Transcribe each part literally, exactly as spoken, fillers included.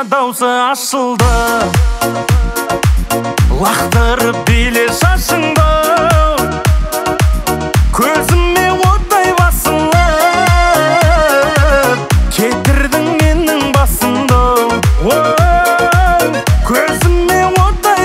даусы ашылды, лақтырып биле шашыңды, көзіме оттай басылып, кетірдің менің басымды. Көзіме оттай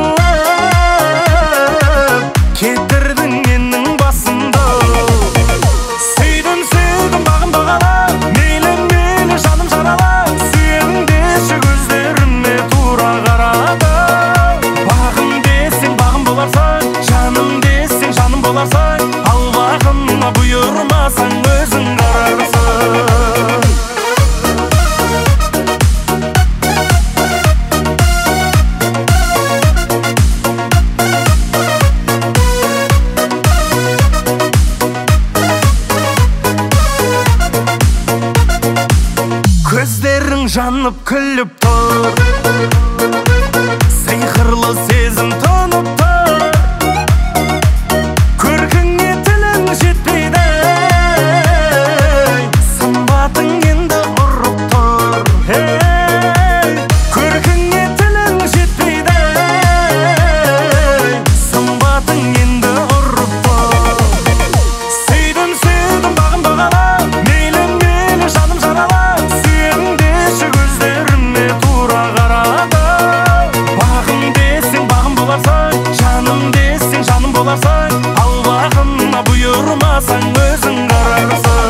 басылып, кетірдің менің басымды. Сүйдім, сүйдім, бағым бағалап, мейлі, мейлі, жаным жаралап, сүйемін деші көздеріме тура қарады. Бағым десең, бағым боларсың, жаным десең, жаным боларсың, ал бағыма бұйырмасаң, өзің қарарсың. Көздерің жанып күліп тұр, сиқырлы сезім тұнып тұр, көркіңе тілің жетпейді, сымбатың енді ұрып тұр. Көркіңе тілің жетпейді, сымбатың енді ұрып тұр. Сүйдім, сүйдім, бағым бағалап, мейлі, мейлі, жаным жаралап, деші көздеріме тура қарады. Бағым десең, бағым боларсың, жаным десең, жаным боларсың, ал бағыма бұйырмасаң, өзің қарарсың.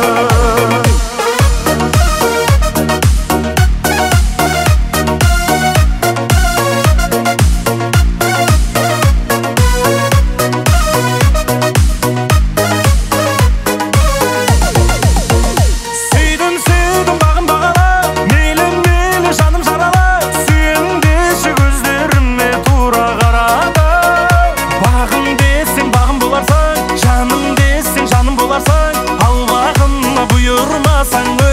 Сүйдім, сүйдім, бағым бағалап, мейлі, мейлі, жаным жаралап, сүйемін деші көздеріме тура қарады. Бағым десең, бағым боларсың, жаным десең, жаным боларсың, ал бағыма бұйырмасаң,